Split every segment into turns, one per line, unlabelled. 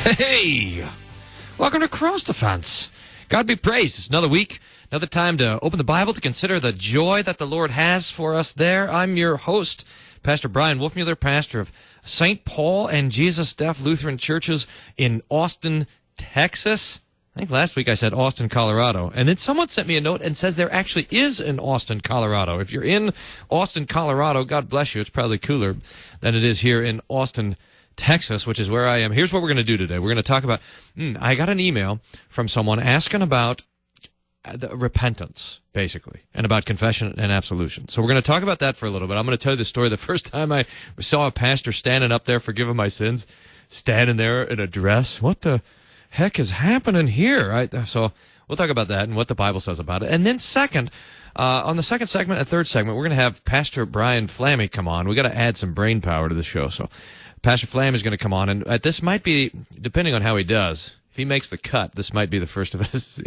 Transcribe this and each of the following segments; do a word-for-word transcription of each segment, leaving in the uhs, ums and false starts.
Hey, welcome to Cross Defense. God be praised. It's another week, another time to open the Bible to consider the joy that the Lord has for us there. I'm your host, Pastor Brian Wolfmueller, pastor of Saint Paul and Jesus Deaf Lutheran Churches in Austin, Texas. I think last week I said Austin, Colorado, and then someone sent me a note and says there actually is an Austin, Colorado. If you're in Austin, Colorado, God bless you. It's probably cooler than it is here in Austin, Texas, which is where I am. Here's what we're going to do today. We're going to talk about, mm, I got an email from someone asking about the repentance, basically, and about confession and absolution. So we're going to talk about that for a little bit. I'm going to tell you the story. The first time I saw a pastor standing up there forgiving my sins, standing there in a dress. What the heck is happening here? I, so we'll talk about that and what the Bible says about it. And then second, uh, on the second segment and third segment, we're going to have Pastor Brian Flammy come on. We got to add some brain power to the show. So Pastor Flam is going to come on, and uh, this might be, depending on how he does, if he makes the cut, this might be the first of us.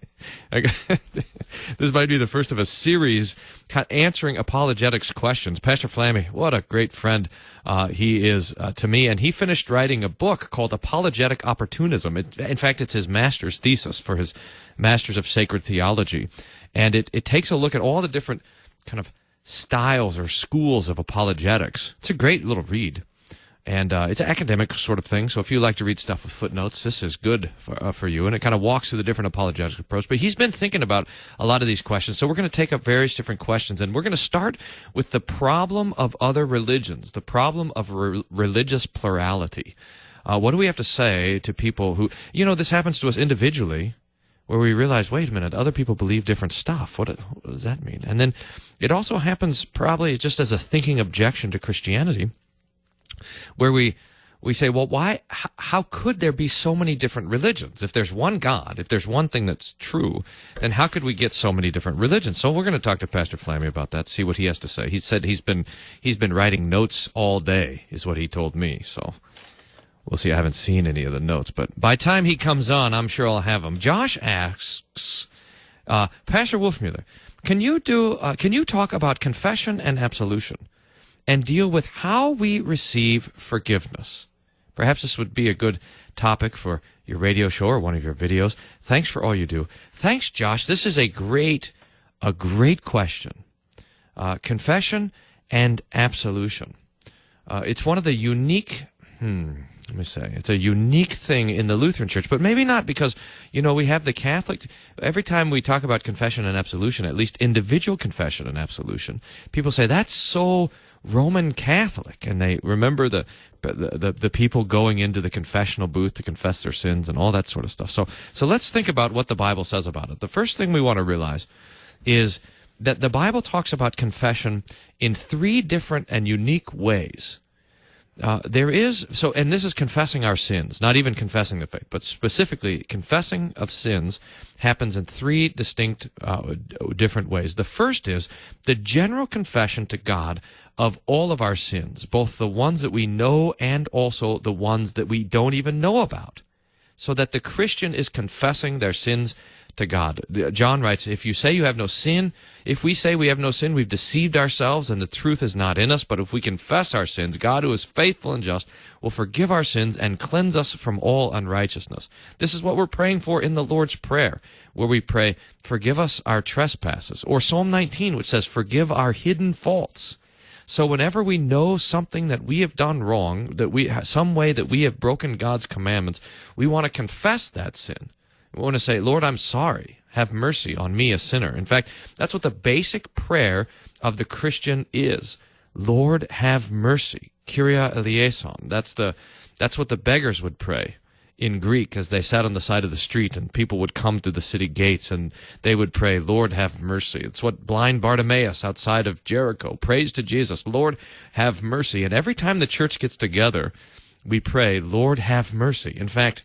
This might be the first of a series answering apologetics questions. Pastor Flammy, what a great friend uh, he is uh, to me, and he finished writing a book called Apologetic Opportunism. It, in fact, it's his master's thesis for his Masters of Sacred Theology, and it, it takes a look at all the different kind of styles or schools of apologetics. It's a great little read. And uh, it's an academic sort of thing, so if you like to read stuff with footnotes, this is good for, uh, for you, and it kind of walks through the different apologetics approach. But he's been thinking about a lot of these questions, so we're going to take up various different questions, and we're going to start with the problem of other religions, the problem of re- religious plurality. Uh, what do we have to say to people who, you know, this happens to us individually, where we realize, wait a minute, other people believe different stuff. What, what does that mean? And then it also happens probably just as a thinking objection to Christianity, where we we say, well, why? How, how could there be so many different religions? If there's one God, if there's one thing that's true, then how could we get so many different religions? So we're going to talk to Pastor Flammy about that, see what he has to say. He said he's been he's been writing notes all day, is what he told me. So we'll see. I haven't seen any of the notes, but by the time he comes on, I'm sure I'll have them. Josh asks, uh, Pastor Wolfmueller, can you do? Uh, can you talk about confession and absolution, and deal with how we receive forgiveness? Perhaps this would be a good topic for your radio show or one of your videos. Thanks for all you do. Thanks, Josh. This is a great, a great question. Uh, confession and absolution. Uh, it's one of the unique, hmm, let me say, it's a unique thing in the Lutheran Church, but maybe not because, you know, we have the Catholic, every time we talk about confession and absolution, at least individual confession and absolution, people say that's so Roman Catholic, and they remember the, the the the people going into the confessional booth to confess their sins and all that sort of stuff. So so let's think about what the Bible says about it. The first thing we want to realize is that the Bible talks about confession in three different and unique ways. Uh, there is, so, and this is confessing our sins, not even confessing the faith, but specifically confessing of sins happens in three distinct, uh, different ways. The first is the general confession to God of all of our sins, both the ones that we know and also the ones that we don't even know about, so that the Christian is confessing their sins to God. John writes, if you say you have no sin, if we say we have no sin, we've deceived ourselves and the truth is not in us. But if we confess our sins, God, who is faithful and just, will forgive our sins and cleanse us from all unrighteousness. This is what we're praying for in the Lord's Prayer, where we pray, forgive us our trespasses. Or Psalm nineteen, which says, forgive our hidden faults. So whenever we know something that we have done wrong, that we some way that we have broken God's commandments, we want to confess that sin. We want to say, Lord, I'm sorry. Have mercy on me, a sinner. In fact, that's what the basic prayer of the Christian is. Lord, have mercy. Kyrie eleison. That's the that's what the beggars would pray in Greek as they sat on the side of the street and people would come to the city gates and they would pray, Lord, have mercy. It's what blind Bartimaeus outside of Jericho prays to Jesus, Lord, have mercy. And every time the church gets together, we pray, Lord, have mercy. In fact,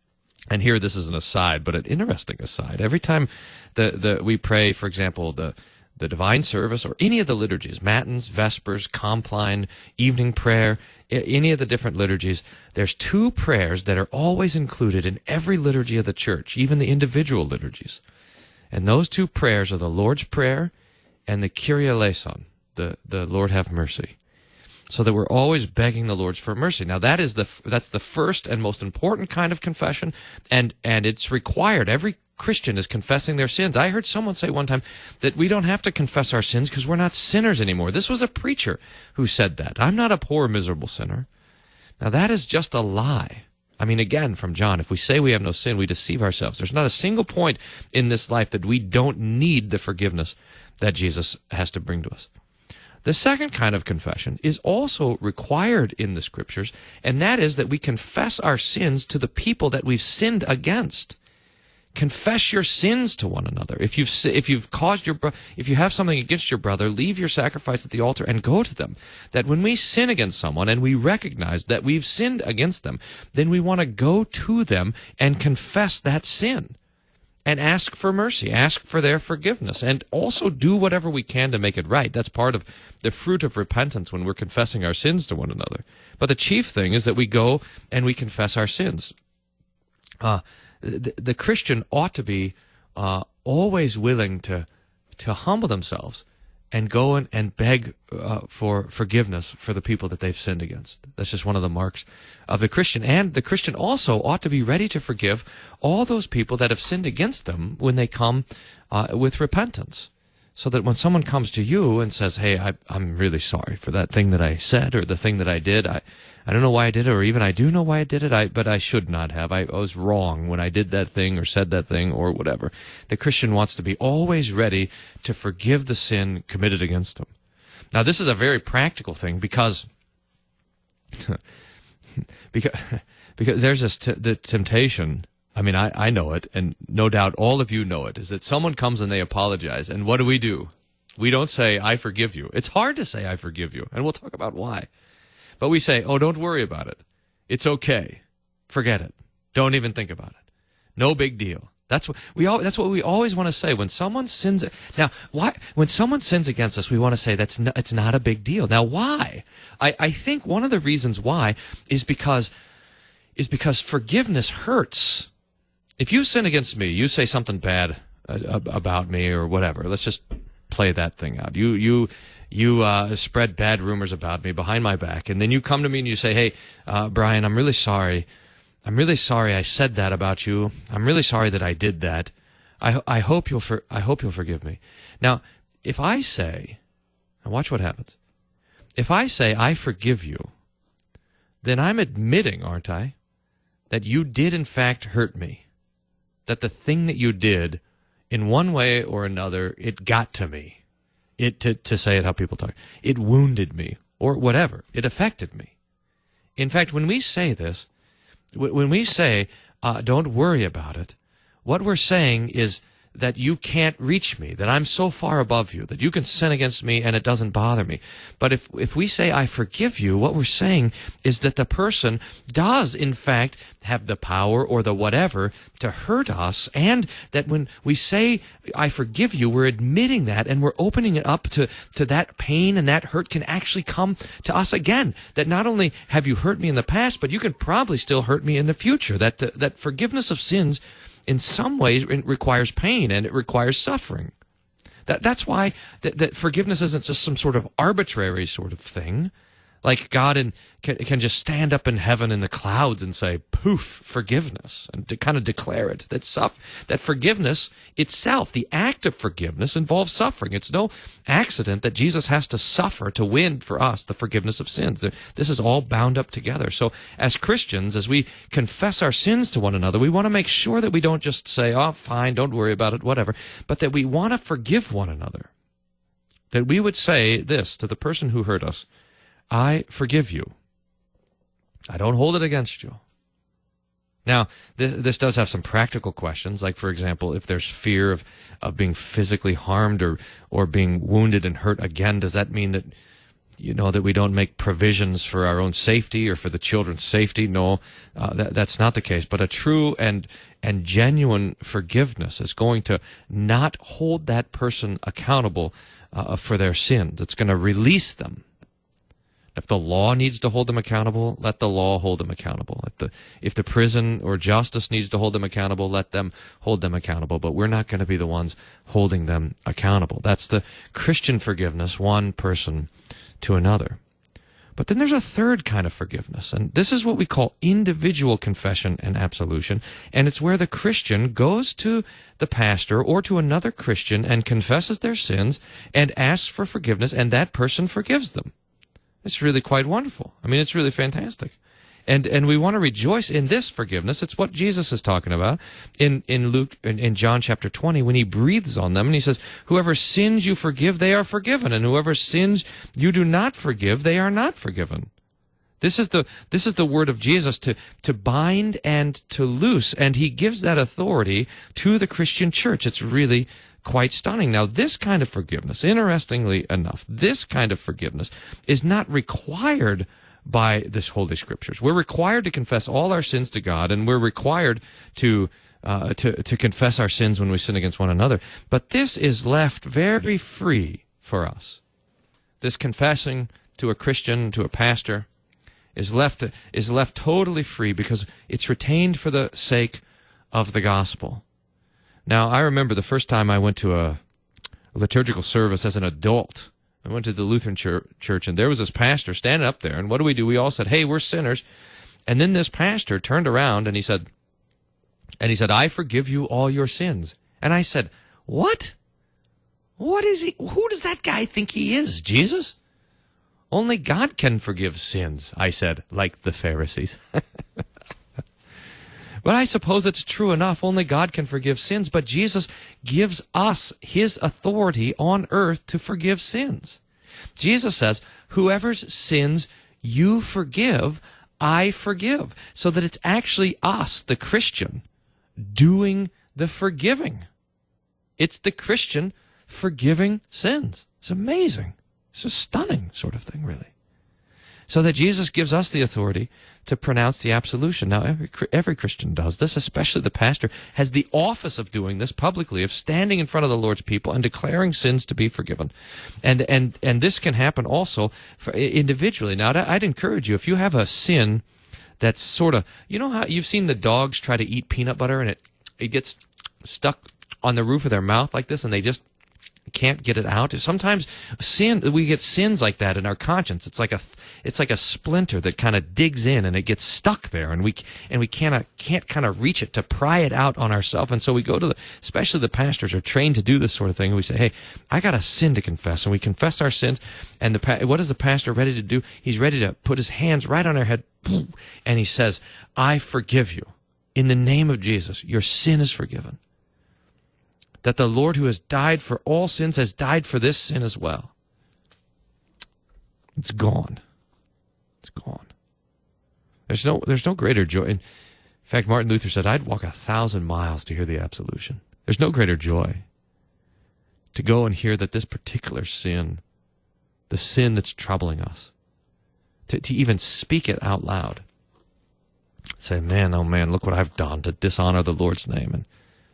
and here this is an aside, but an interesting aside. Every time the, the we pray, for example, the the divine service or any of the liturgies, matins, vespers, compline, evening prayer, any of the different liturgies, there's two prayers that are always included in every liturgy of the church, even the individual liturgies. And those two prayers are the Lord's Prayer and the Kyrie eleison, the, the Lord have mercy. so that we're always begging the Lord for mercy. Now that is the that's the first and most important kind of confession, and and it's required. Every Christian is confessing their sins. I heard someone say one time that we don't have to confess our sins because we're not sinners anymore. This was a preacher who said that. I'm not a poor, miserable sinner. Now that is just a lie. I mean, again, from John, if we say we have no sin, we deceive ourselves. There's not a single point in this life that we don't need the forgiveness that Jesus has to bring to us. The second kind of confession is also required in the Scriptures, and that is that we confess our sins to the people that we've sinned against. Confess your sins to one another. If you've if you've caused your bro- if you have something against your brother, leave your sacrifice at the altar and go to them. That when we sin against someone and we recognize that we've sinned against them, then we want to go to them and confess that sin and ask for mercy, ask for their forgiveness, and also do whatever we can to make it right. That's part of the fruit of repentance when we're confessing our sins to one another. But the chief thing is that we go and we confess our sins. Uh The, the Christian ought to be uh, always willing to to humble themselves and go and, and beg uh, for forgiveness for the people that they've sinned against. That's just one of the marks of the Christian. And the Christian also ought to be ready to forgive all those people that have sinned against them when they come uh, with repentance. So that when someone comes to you and says, hey, I, I'm really sorry for that thing that I said or the thing that I did, I, I don't know why I did it, or even I do know why I did it, I, but I should not have. I, I was wrong when I did that thing or said that thing or whatever. The Christian wants to be always ready to forgive the sin committed against them. Now, this is a very practical thing because because, because there's this t- the temptation. I mean, I, I know it, and no doubt all of you know it, is that someone comes and they apologize, and what do we do? We don't say, I forgive you. It's hard to say, I forgive you, and we'll talk about why. But we say, oh, don't worry about it. It's okay. Forget it. Don't even think about it. No big deal. That's what we all, that's what we always want to say when someone sins. Now, why when someone sins against us, we want to say that's no, it's not a big deal. Now, why? I, I think one of the reasons why is because is because forgiveness hurts. If you sin against me, you say something bad uh, about me or whatever. Let's just play that thing out. You you you uh, spread bad rumors about me behind my back, and then you come to me and you say, "Hey, uh, Brian, I'm really sorry. I'm really sorry I said that about you. I'm really sorry that I did that. I I hope you'll for, I hope you'll forgive me." Now, if I say, now watch what happens. If I say I forgive you, then I'm admitting, aren't I, that you did in fact hurt me. That the thing that you did, in one way or another, it got to me. It to to say it how people talk. It wounded me, or whatever. It affected me. In fact, when we say this, when we say, uh, don't worry about it, what we're saying is that you can't reach me, that I'm so far above you, that you can sin against me and it doesn't bother me. But if if we say, I forgive you, what we're saying is that the person does, in fact, have the power or the whatever to hurt us, and that when we say, I forgive you, we're admitting that, and we're opening it up to, to that pain and that hurt can actually come to us again. That not only have you hurt me in the past, but you can probably still hurt me in the future. That the, that forgiveness of sins in some ways it requires pain and it requires suffering. That that's why that, that forgiveness isn't just some sort of arbitrary sort of thing. Like God in, can, can just stand up in heaven in the clouds and say, poof, forgiveness, and to kind of declare it. That, suff- that forgiveness itself, the act of forgiveness, involves suffering. It's no accident that Jesus has to suffer to win for us the forgiveness of sins. This is all bound up together. So as Christians, as we confess our sins to one another, we want to make sure that we don't just say, oh, fine, don't worry about it, whatever, but that we want to forgive one another. That we would say this to the person who hurt us, I forgive you. I don't hold it against you. Now, this, this does have some practical questions, like, for example, if there's fear of, of being physically harmed or, or being wounded and hurt again, does that mean that, you know, that we don't make provisions for our own safety or for the children's safety? No, uh, that, that's not the case. But a true and and genuine forgiveness is going to not hold that person accountable uh, for their sins. It's going to release them. If the law needs to hold them accountable, let the law hold them accountable. If the, if the prison or justice needs to hold them accountable, let them hold them accountable. But we're not going to be the ones holding them accountable. That's the Christian forgiveness, one person to another. But then there's a third kind of forgiveness, and this is what we call individual confession and absolution, and it's where the Christian goes to the pastor or to another Christian and confesses their sins and asks for forgiveness, and that person forgives them. It's really quite wonderful. I mean, it's really fantastic. And and we want to rejoice in this forgiveness. It's what Jesus is talking about in, in Luke in, in John chapter twenty when he breathes on them and he says, whoever sins you forgive, they are forgiven, and whoever sins you do not forgive, they are not forgiven. This is the this is the word of Jesus to to bind and to loose, and he gives that authority to the Christian church. It's really quite stunning. Now, this kind of forgiveness, interestingly enough, this kind of forgiveness is not required by this Holy Scriptures. We're required to confess all our sins to God, and we're required to uh, to to confess our sins when we sin against one another. But this is left very free for us. This confessing to a Christian, to a pastor, is left is left totally free because it's retained for the sake of the gospel. Now, I remember the first time I went to a liturgical service as an adult. I went to the Lutheran church, and there was this pastor standing up there, and what do we do? We all said, hey, we're sinners. And then this pastor turned around, and he said, and he said, I forgive you all your sins. And I said, what? What is he? Who does that guy think he is? Jesus? Only God can forgive sins, I said, like the Pharisees. But I suppose it's true enough. Only God can forgive sins. But Jesus gives us his authority on earth to forgive sins. Jesus says, whoever's sins you forgive, I forgive. So that it's actually us, the Christian, doing the forgiving. It's the Christian forgiving sins. It's amazing. It's a stunning sort of thing, really. So that Jesus gives us the authority to pronounce the absolution. Now, every every Christian does this, especially the pastor, has the office of doing this publicly, of standing in front of the Lord's people and declaring sins to be forgiven. And and and this can happen also for individually. Now, I'd encourage you, if you have a sin that's sort of, you know how you've seen the dogs try to eat peanut butter and it, it gets stuck on the roof of their mouth like this and they just can't get it out. Sometimes sin, we get sins like that in our conscience. It's like a, it's like a splinter that kind of digs in and it gets stuck there, and we and we can't can't kind of reach it to pry it out on ourselves. And so we go to the, especially the pastors are trained to do this sort of thing. And we say, hey, I got a sin to confess, and we confess our sins. And the what is the pastor ready to do? He's ready to put his hands right on our head, and he says, I forgive you in the name of Jesus. Your sin is forgiven. That the Lord who has died for all sins has died for this sin as well. It's gone. It's gone. There's no there's no greater joy. In fact, Martin Luther said, I'd walk a thousand miles to hear the absolution. There's no greater joy to go and hear that this particular sin, the sin that's troubling us, to, to even speak it out loud. Say, man, oh man, look what I've done to dishonor the Lord's name. And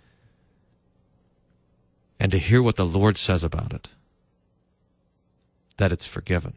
And to hear what the Lord says about it, that it's forgiven.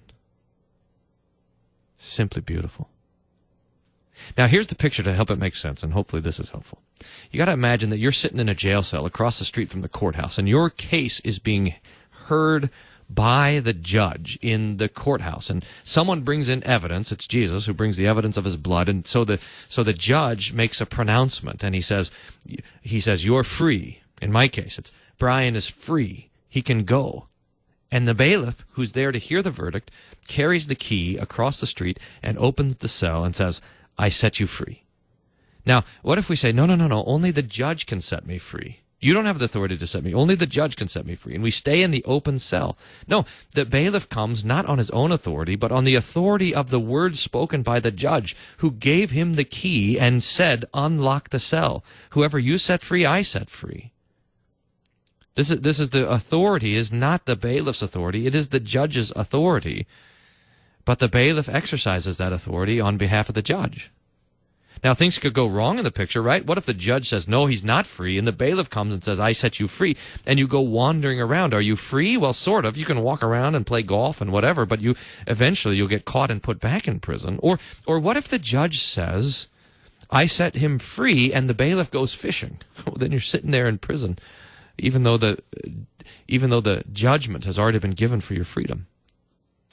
Simply beautiful. Now, here's the picture to help it make sense, and hopefully this is helpful. You got to imagine that you're sitting in a jail cell across the street from the courthouse, and your case is being heard by the judge in the courthouse, and someone brings in evidence. It's Jesus who brings the evidence of his blood, and so the so the judge makes a pronouncement, and he says, he says, you're free. In my case, it's Brian is free. He can go. And the bailiff, who's there to hear the verdict, carries the key across the street and opens the cell and says, I set you free. Now, what if we say, no, no, no, no, only the judge can set me free. You don't have the authority to set me. Only the judge can set me free. And we stay in the open cell. No, the bailiff comes not on his own authority, but on the authority of the words spoken by the judge, who gave him the key and said, unlock the cell. Whoever you set free, I set free. This is, this is the authority, is not the bailiff's authority. It is the judge's authority. But the bailiff exercises that authority on behalf of the judge. Now, things could go wrong in the picture, right? What if the judge says, no, he's not free, and the bailiff comes and says, I set you free, and you go wandering around. Are you free? Well, sort of. You can walk around and play golf and whatever, but you eventually you'll get caught and put back in prison. Or, or what if the judge says, I set him free, and the bailiff goes fishing? Well, then you're sitting there in prison, even though the even though the judgment has already been given for your freedom.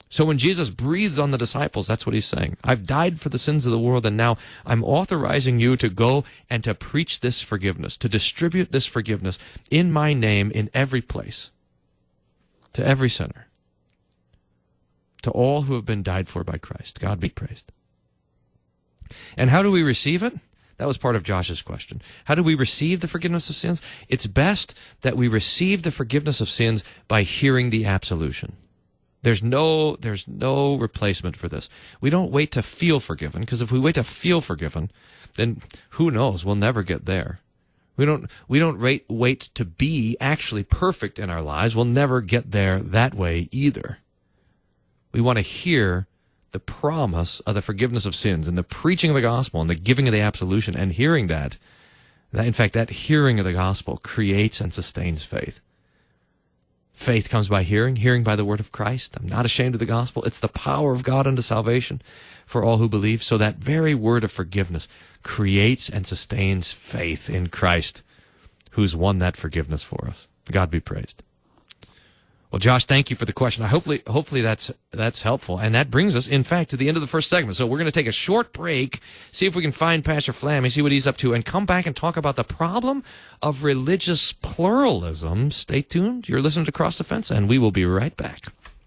So when Jesus breathes on the disciples, that's what he's saying. I've died for the sins of the world, and now I'm authorizing you to go and to preach this forgiveness, to distribute this forgiveness in my name in every place, to every sinner, to all who have been died for by Christ. God be praised. And how do we receive it? That was part of Josh's question. How do we receive the forgiveness of sins? It's best that we receive the forgiveness of sins by hearing the absolution. There's no, there's no replacement for this. We don't wait to feel forgiven, because if we wait to feel forgiven, then who knows? We'll never get there. We don't, we don't wait, wait to be actually perfect in our lives. We'll never get there that way either. We want to hear the promise of the forgiveness of sins and the preaching of the gospel and the giving of the absolution, and hearing that, that in fact, that hearing of the gospel creates and sustains faith. Faith comes by hearing, hearing by the word of Christ. I'm not ashamed of the gospel. It's the power of God unto salvation for all who believe. So that very word of forgiveness creates and sustains faith in Christ, who's won that forgiveness for us. God be praised. Well, Josh, thank you for the question. I hopefully, hopefully that's that's helpful. And that brings us, in fact, to the end of the first segment. So we're going to take a short break, see if we can find Pastor Flammy, see what he's up to, and come back and talk about the problem of religious pluralism. Stay tuned. You're listening to Cross the Fence, and we will be right back.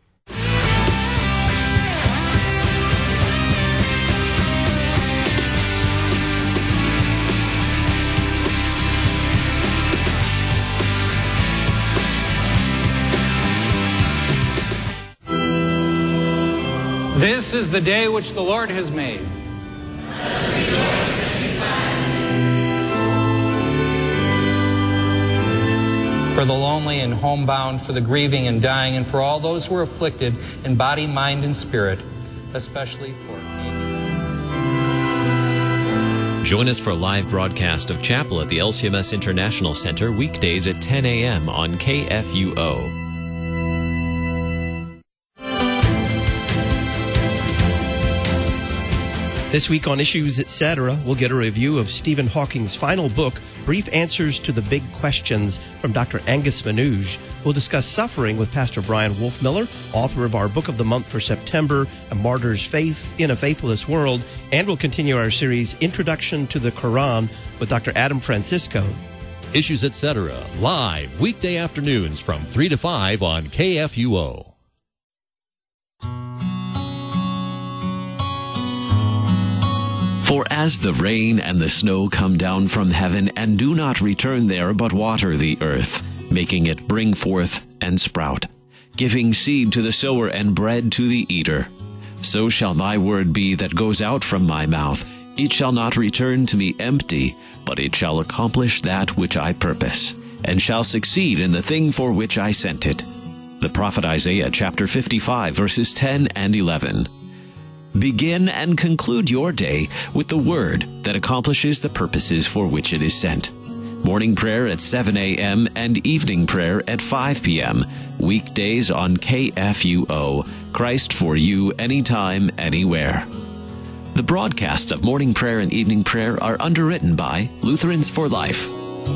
This is the day which the Lord has made.
Let's rejoice and be glad.
For the lonely and homebound, for the grieving and dying, and for all those who are afflicted in body, mind, and spirit, especially for...
Join us for a live broadcast of Chapel at the L C M S International Center weekdays at ten a.m. on K F U O.
This week on Issues Etc., we'll get a review of Stephen Hawking's final book, Brief Answers to the Big Questions, from Doctor Angus Manouge. We'll discuss suffering with Pastor Brian Wolfmiller, author of our Book of the Month for September, A Martyr's Faith in a Faithless World, and we'll continue our series, Introduction to the Quran, with Doctor Adam Francisco.
Issues Etc., live weekday afternoons from three to five on K F U O.
For as the rain and the snow come down from heaven, and do not return there, but water the earth, making it bring forth and sprout, giving seed to the sower and bread to the eater, so shall my word be that goes out from my mouth. It shall not return to me empty, but it shall accomplish that which I purpose, and shall succeed in the thing for which I sent it. The prophet Isaiah chapter fifty-five, verses ten and eleven. Begin and conclude your day with the word that accomplishes the purposes for which it is sent. Morning prayer at seven a.m. and evening prayer at five p.m. Weekdays on K F U O. Christ for you, anytime, anywhere. The broadcasts of morning prayer and evening prayer are underwritten by Lutherans for Life.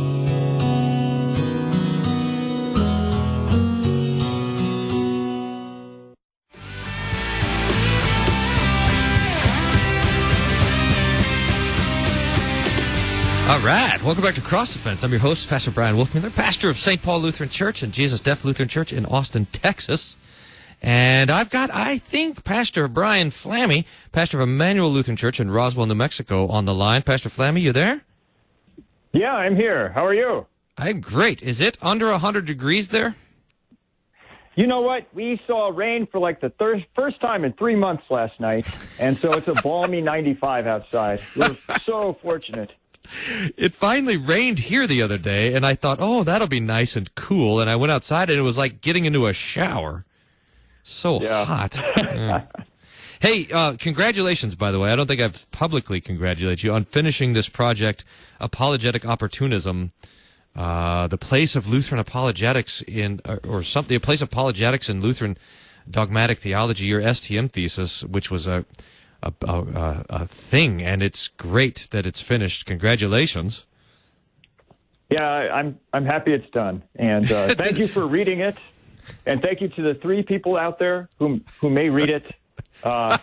All right. Welcome back to Cross the Fence. I'm your host, Pastor Brian Wolfmiller, pastor of Saint Paul Lutheran Church and Jesus Deaf Lutheran Church in Austin, Texas. And I've got, I think, Pastor Brian Flammy, pastor of Emmanuel Lutheran Church in Roswell, New Mexico, on the line. Pastor Flammy, you there?
Yeah, I'm here. How are you?
I'm great. Is it under one hundred degrees there?
You know what? We saw rain for like the thir- first time in three months last night, and so it's a balmy ninety-five outside. We're so fortunate.
It finally rained here the other day, and I thought, oh, that'll be nice and cool. And I went outside, and it was like getting into a shower. So
yeah.
hot. Yeah. Hey, uh, congratulations, by the way. I don't think I've publicly congratulated you on finishing this project, Apologetic Opportunism, uh, the place of Lutheran apologetics in, or, or something, a place of apologetics in Lutheran dogmatic theology, your S T M thesis, which was a A, a, a thing, and it's great that it's finished. Congratulations.
Yeah, I'm I'm happy it's done, and uh, thank you for reading it. And thank you to the three people out there who who may read it. Uh,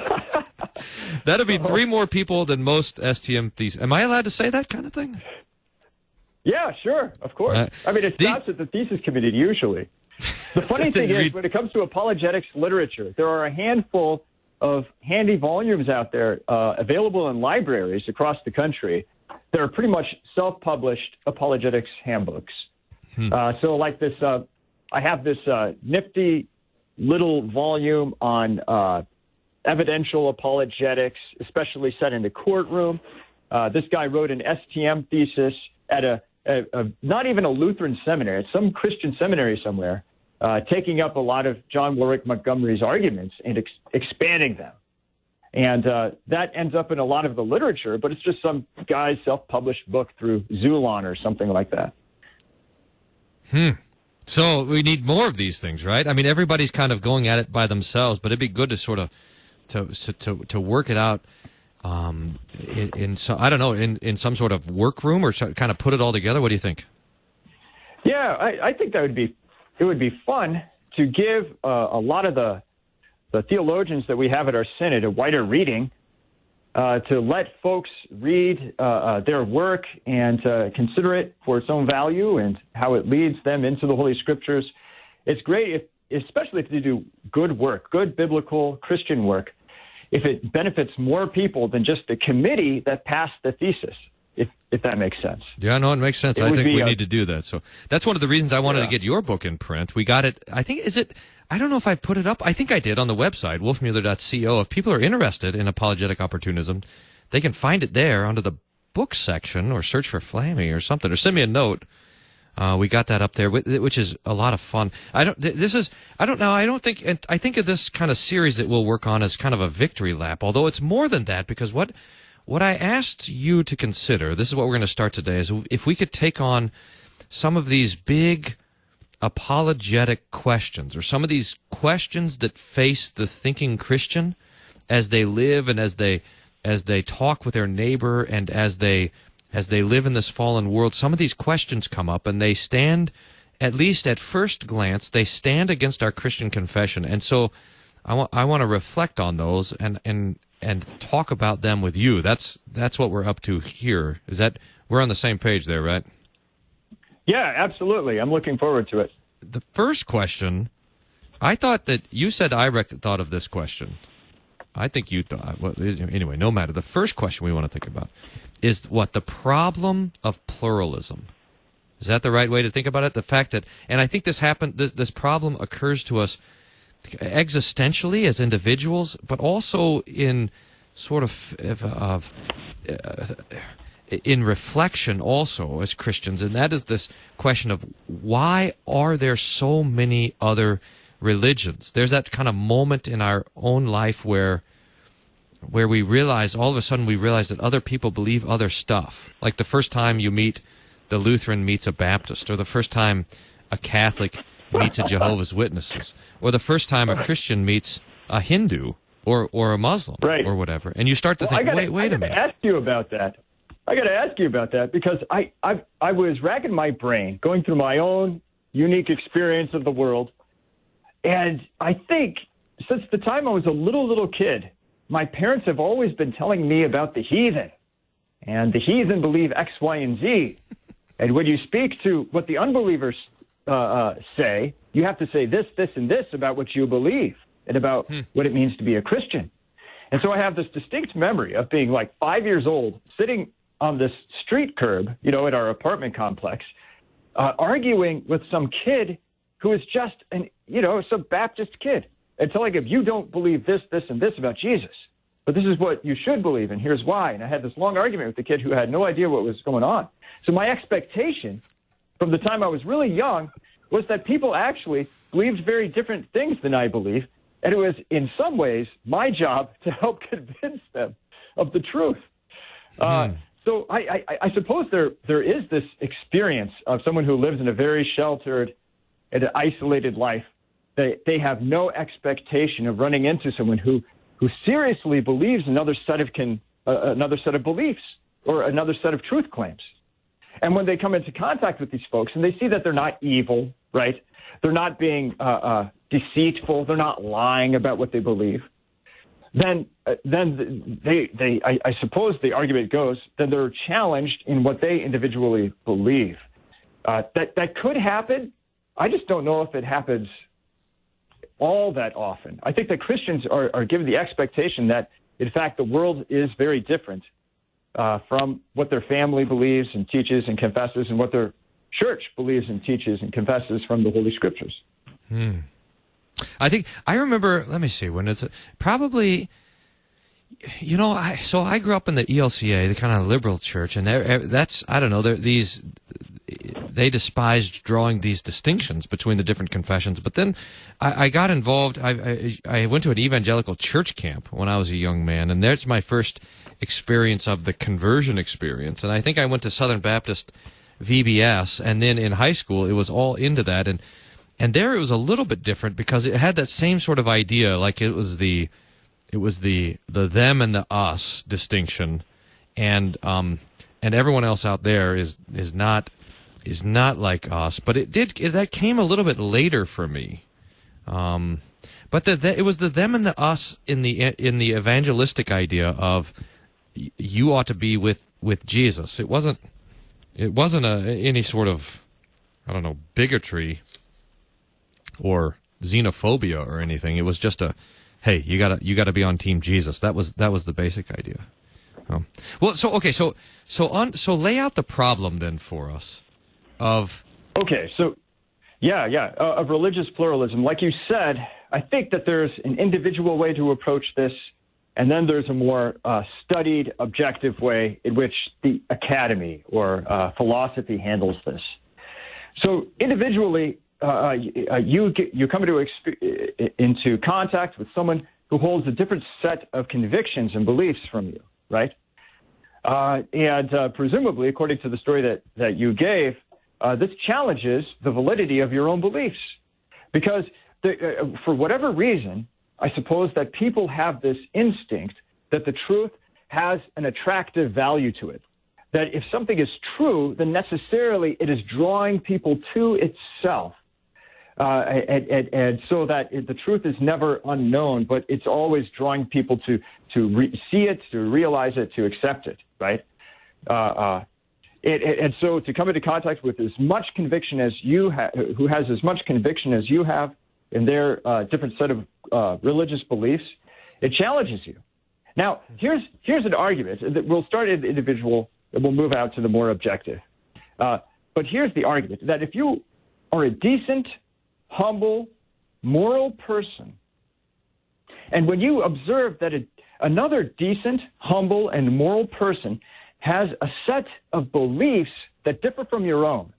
That'll be three more people than most S T M theses. Am I allowed to say that kind of thing?
Yeah, sure, of course. Uh, I mean, it
the,
stops at the thesis committee usually. The funny thing is, when it comes to apologetics literature, there are a handful of handy volumes out there uh, available in libraries across the country that are pretty much self-published apologetics handbooks. Hmm. Uh, so like this, uh, I have this uh, nifty little volume on uh, evidential apologetics, especially set in the courtroom. Uh, this guy wrote an S T M thesis at a A, a, not even a Lutheran seminary, it's some Christian seminary somewhere, uh, taking up a lot of John Warwick Montgomery's arguments and ex- expanding them. And uh, that ends up in a lot of the literature, but it's just some guy's self-published book through Xulon or something like that.
Hmm. So we need more of these things, right? I mean, everybody's kind of going at it by themselves, but it'd be good to sort of to to to work it out. Um, in, in so I don't know, in, in some sort of workroom, or so, kind of put it all together. What do you think?
Yeah, I, I think that would be it would be fun to give uh, a lot of the the theologians that we have at our synod a wider reading, uh, to let folks read uh, uh, their work and uh, consider it for its own value and how it leads them into the Holy Scriptures. It's great, if, especially if they do good work, good biblical Christian work, if it benefits more people than just the committee that passed the thesis, if if that makes sense.
Yeah, no, it makes sense.
It
I think we
a,
need to do that. So that's one of the reasons I wanted yeah. to get your book in print. We got it, I think, is it, I don't know if I put it up. I think I did on the website, wolfmueller dot co. If people are interested in apologetic opportunism, they can find it there under the book section, or search for Flammy or something, or send me a note. Uh, we got that up there, which is a lot of fun. I don't, this is, I don't know, I don't think, I think of this kind of series that we'll work on as kind of a victory lap, although it's more than that, because what, what I asked you to consider, this is what we're going to start today, is if we could take on some of these big apologetic questions, or some of these questions that face the thinking Christian as they live and as they, as they talk with their neighbor and as they, as they live in this fallen world. Some of these questions come up, and they stand, at least at first glance, they stand against our Christian confession. And so I want, I want to reflect on those and, and, and talk about them with you. That's, that's what we're up to here. Is that, we're on the same page there, right?
Yeah, absolutely. I'm looking forward to it.
The first question, I thought that you said I rec- thought of this question. I think you thought, well, anyway, no matter. The first question we want to think about is what? The problem of pluralism. Is that the right way to think about it? The fact that, and I think this happened, this, this problem occurs to us existentially as individuals, but also in sort of, of uh, in reflection also as Christians, and that is this question of why are there so many other religions? There's that kind of moment in our own life where where we realize, all of a sudden we realize that other people believe other stuff. Like the first time you meet, the Lutheran meets a Baptist, or the first time a Catholic meets a Jehovah's Witnesses, or the first time a Christian meets a Hindu or, or a Muslim,
right,
or whatever. And you start to
well,
think,
gotta,
wait, wait
I
a minute.
I got to ask you about that. I got to ask you about that because I, I, I was racking my brain, going through my own unique experience of the world. And I think since the time I was a little, little kid, my parents have always been telling me about the heathen. And the heathen believe X, Y, and Z. And when you speak to what the unbelievers uh, uh, say, you have to say this, this, and this about what you believe and about hmm. what it means to be a Christian. And so I have this distinct memory of being like five years old, sitting on this street curb, you know, at our apartment complex, uh, arguing with some kid who is just an, you know, some Baptist kid, and telling him, you don't believe this, this, and this about Jesus, but this is what you should believe, and here's why. And I had this long argument with the kid who had no idea what was going on. So my expectation from the time I was really young was that people actually believed very different things than I believe, and it was in some ways my job to help convince them of the truth. Mm. Uh, so I, I, I suppose there there is this experience of someone who lives in a very sheltered and isolated life. They they have no expectation of running into someone who, who seriously believes another set of can uh, another set of beliefs or another set of truth claims. And when they come into contact with these folks and they see that they're not evil right? They're not being uh, uh, deceitful. They're not lying about what they believe. Then, uh, then they, they, I, I suppose the argument goes, then they're challenged in what they individually believe. Uh, that that could happen. I just don't know if it happens all that often. I think that Christians are, are given the expectation that, in fact, the world is very different uh, from what their family believes and teaches and confesses, and what their church believes and teaches and confesses from the Holy Scriptures.
Hmm. I think I remember. Let me see when it's probably. You know, I so I grew up in the E L C A, the kind of liberal church, and that's I don't know. These they despised drawing these distinctions between the different confessions. But then I, I got involved. I, I I went to an evangelical church camp when I was a young man, and that's my first experience of the conversion experience. And I think I went to Southern Baptist V B S, and then in high school it was all into that, and and there it was a little bit different because it had that same sort of idea, like it was the it was the the them and the us distinction, and um and everyone else out there is is not is not like us. But it did it, that came a little bit later for me. Um, but the, the it was the them and the us in the in the evangelistic idea of you ought to be with with Jesus. It wasn't. It wasn't a, any sort of, I don't know, bigotry or xenophobia or anything. It was just a, hey, you gotta you gotta be on Team Jesus. That was that was the basic idea. Um, well, so okay, so so on so lay out the problem then for us of.
Okay, so yeah, yeah, uh, of religious pluralism. Like you said, I think that there's an individual way to approach this. And then there's a more uh, studied, objective way in which the academy or uh, philosophy handles this. So individually, uh, you get, you come into exp- into contact with someone who holds a different set of convictions and beliefs from you, right? Uh, and uh, presumably, according to the story that, that you gave, uh, this challenges the validity of your own beliefs. Because the, uh, for whatever reason, I suppose that people have this instinct that the truth has an attractive value to it. That if something is true, then necessarily it is drawing people to itself. Uh, and, and, and so that it, the truth is never unknown, but it's always drawing people to, to re- see it, to realize it, to accept it, right? Uh, uh, it, it, and so to come into contact with as much conviction as you have, who has as much conviction as you have, in their uh, different set of uh, religious beliefs, it challenges you. Now, here's here's an argument that we'll start at the individual and we'll move out to the more objective. Uh, but here's the argument that if you are a decent, humble, moral person, and when you observe that a, another decent, humble, and moral person has a set of beliefs that differ from your own,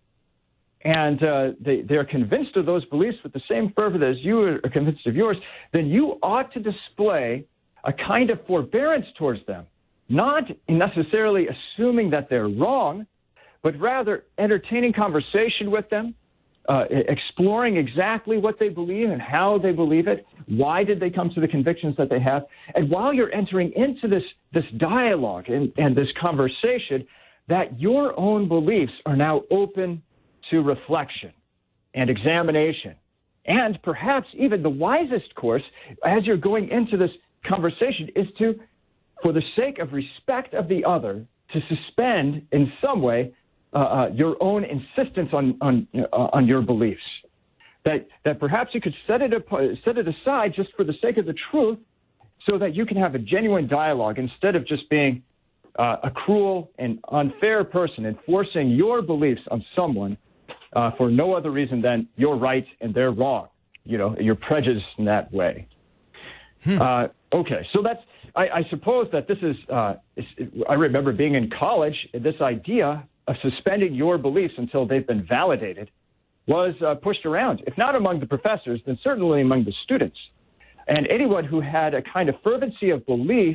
and uh, they, they're convinced of those beliefs with the same fervor as you are convinced of yours, then you ought to display a kind of forbearance towards them, not necessarily assuming that they're wrong, but rather entertaining conversation with them, uh, exploring exactly what they believe and how they believe it, why did they come to the convictions that they have. And while you're entering into this, this dialogue and, and this conversation, that your own beliefs are now open to reflection and examination, and perhaps even the wisest course as you're going into this conversation is to, for the sake of respect of the other, to suspend in some way uh, uh, your own insistence on on uh, on your beliefs. That that perhaps you could set it up, set it aside just for the sake of the truth, so that you can have a genuine dialogue instead of just being uh, a cruel and unfair person enforcing your beliefs on someone. Uh, for no other reason than you're right and they're wrong. You know, you're prejudiced in that way. Hmm. Uh, okay, so that's, I, I suppose that this is, uh, is, I remember being in college, this idea of suspending your beliefs until they've been validated was uh, pushed around, if not among the professors, then certainly among the students. And anyone who had a kind of fervency of belief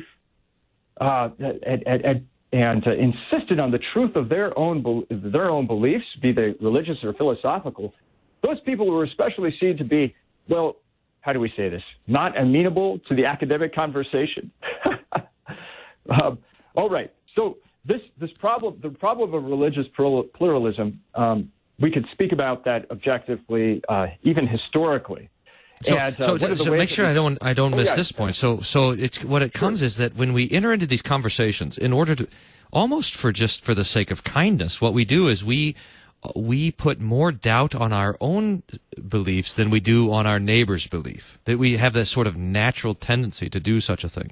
uh, and, and, and uh, insisted on the truth of their own their own beliefs, be they religious or philosophical, those people were especially seen to be, well, how do we say this, not amenable to the academic conversation. um, all right, so this this problem, the problem of religious pluralism, um, we could speak about that objectively, uh, even historically.
So,
and, uh,
so,
one of the
so
ways
make
that
sure
we-
I don't I don't
Oh,
miss
yeah.
this point. So so it's what it comes is that when we enter into these conversations, in order to almost for just for the sake of kindness, what we do is we we put more doubt on our own beliefs than we do on our neighbor's belief. That we have this sort of natural tendency to do such a thing.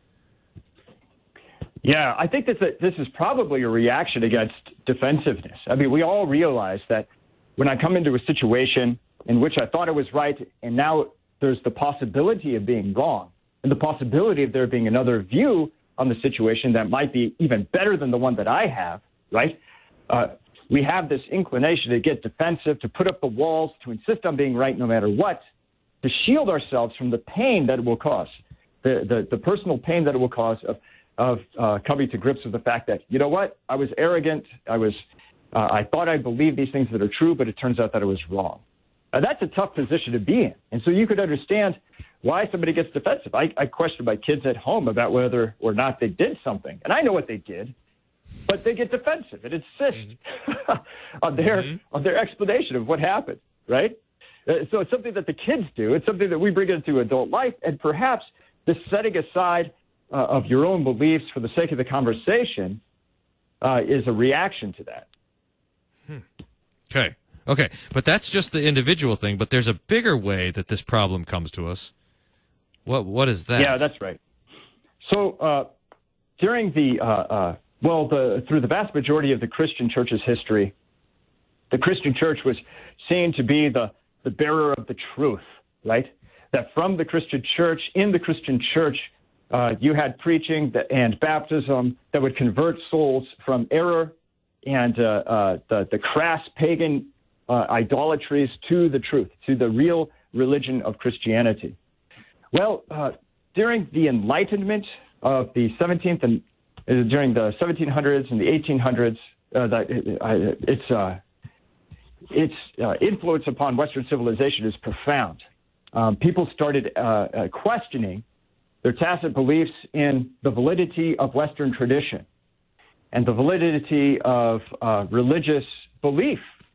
Yeah, I think that this is probably a reaction against defensiveness. I mean, we all realize that when I come into a situation in which I thought I was right, and now there's the possibility of being wrong, and the possibility of there being another view on the situation that might be even better than the one that I have, right? Uh, we have this inclination to get defensive, to put up the walls, to insist on being right no matter what, to shield ourselves from the pain that it will cause, the, the, the personal pain that it will cause of of uh, coming to grips with the fact that, you know what, I was arrogant, I was, uh, I thought I believed these things that are true, but it turns out that I was wrong. Uh, that's a tough position to be in. And so you could understand why somebody gets defensive. I, I question my kids at home about whether or not they did something. And I know what they did, but they get defensive and insist mm-hmm. on their mm-hmm. on their explanation of what happened, right? Uh, so it's something that the kids do. It's something that we bring into adult life. And perhaps this setting aside Uh, of your own beliefs for the sake of the conversation uh, is a reaction to that.
Hmm. Okay. Okay. But that's just the individual thing. But there's a bigger way that this problem comes to us. What What is that?
Yeah, that's right. So uh, during the, uh, uh, well, the, through the vast majority of the Christian church's history, the Christian church was seen to be the, the bearer of the truth, right? That from the Christian church, in the Christian church, Uh, you had preaching that, and baptism that would convert souls from error and uh, uh, the, the crass pagan uh, idolatries to the truth, to the real religion of Christianity. Well, uh, during the Enlightenment of the seventeenth and uh, during the seventeen hundreds and the eighteen hundreds, uh, that uh, its uh, its uh, influence upon Western civilization is profound. Um, people started uh, uh, questioning their tacit beliefs in the validity of Western tradition and the validity of uh, religious belief.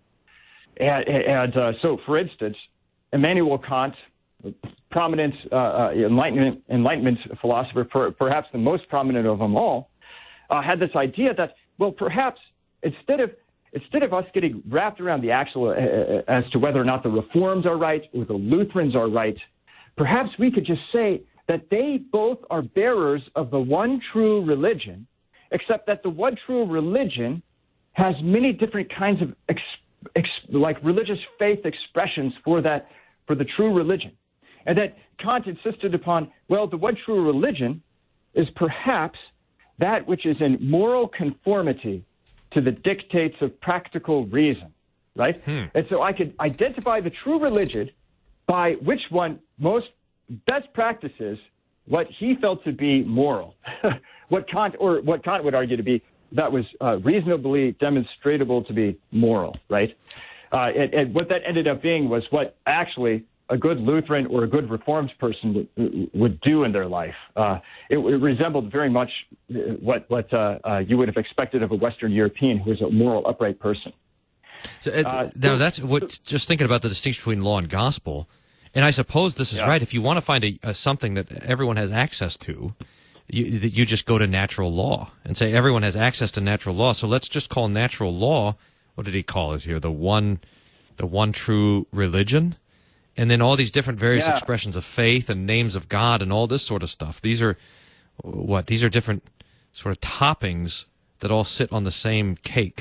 And, and uh, so, for instance, Immanuel Kant, prominent uh, uh, Enlightenment, Enlightenment philosopher, per, perhaps the most prominent of them all, uh, had this idea that, well, perhaps instead of instead of us getting wrapped around the axle uh, as to whether or not the Reforms are right or the Lutherans are right, perhaps we could just say that they both are bearers of the one true religion, except that the one true religion has many different kinds of ex, ex, like religious faith expressions for that, for the true religion. And that Kant insisted upon, well, the one true religion is perhaps that which is in moral conformity to the dictates of practical reason, right? Hmm. And so I could identify the true religion by which one most best practices what he felt to be moral, what Kant or what Kant would argue to be that was uh, reasonably demonstrable to be moral, right? Uh, and, and what that ended up being was what actually a good Lutheran or a good Reformed person would, would do in their life. Uh, it, it resembled very much what what uh, uh, you would have expected of a Western European who was a moral, upright person.
So, uh, uh, now that's what. Just thinking about the distinction between law and gospel. And I suppose this is yeah. right. If you want to find a, a something that everyone has access to, you, you just go to natural law and say everyone has access to natural law. So let's just call natural law. What did he call it here? The one, the one true religion, and then all these different various yeah. expressions of faith and names of God and all this sort of stuff. These are what? These are different sort of toppings that all sit on the same cake.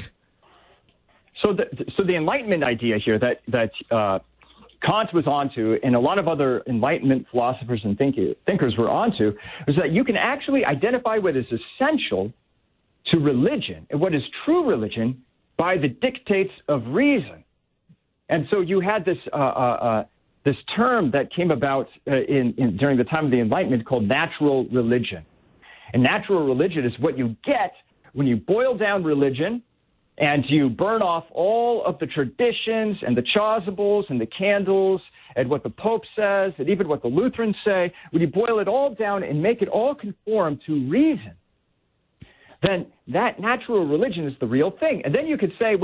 So the so the Enlightenment idea here that that. Uh, Kant was onto, and a lot of other Enlightenment philosophers and think, thinkers were onto, is that you can actually identify what is essential to religion and what is true religion by the dictates of reason. And so you had this uh, uh, uh, this term that came about uh, in, in during the time of the Enlightenment called natural religion. And natural religion is what you get when you boil down religion and you burn off all of the traditions and the chasubles and the candles and what the Pope says and even what the Lutherans say, when you boil it all down and make it all conform to reason, then that natural religion is the real thing. And then you could say, well,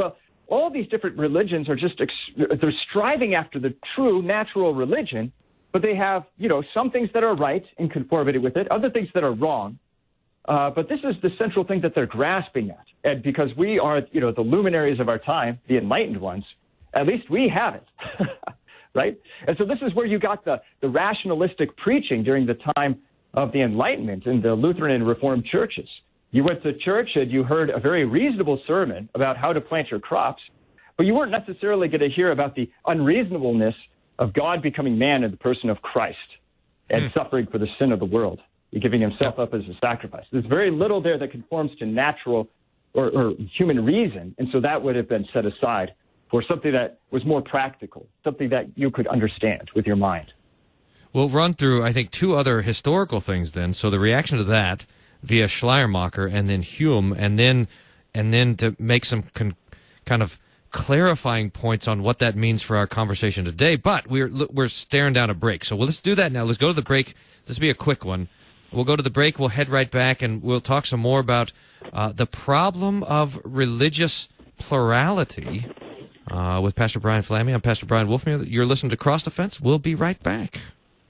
all these different religions are just, ex- they're striving after the true natural religion, but they have, you know, some things that are right in conformity with it, other things that are wrong. Uh, but this is the central thing that they're grasping at. And because we are, you know, the luminaries of our time, the enlightened ones, at least we have it, right? And so this is where you got the, the rationalistic preaching during the time of the Enlightenment in the Lutheran and Reformed churches. You went to church and you heard a very reasonable sermon about how to plant your crops, but you weren't necessarily going to hear about the unreasonableness of God becoming man in the person of Christ and mm. suffering for the sin of the world, giving himself up as a sacrifice. There's very little there that conforms to natural or, or human reason, and so that would have been set aside for something that was more practical, something that you could understand with your mind.
We'll run through, I think, two other historical things then. So the reaction to that via Schleiermacher and then Hume, and then and then to make some con- kind of clarifying points on what that means for our conversation today. But we're we're staring down a break. So well, let's do that now. Let's go to the break. This will be a quick one. We'll go to the break. We'll head right back, and we'll talk some more about uh, the problem of religious plurality uh, with Pastor Brian Flamme. I'm Pastor Brian Wolfmuller. You're listening to Cross Defense. We'll be right back.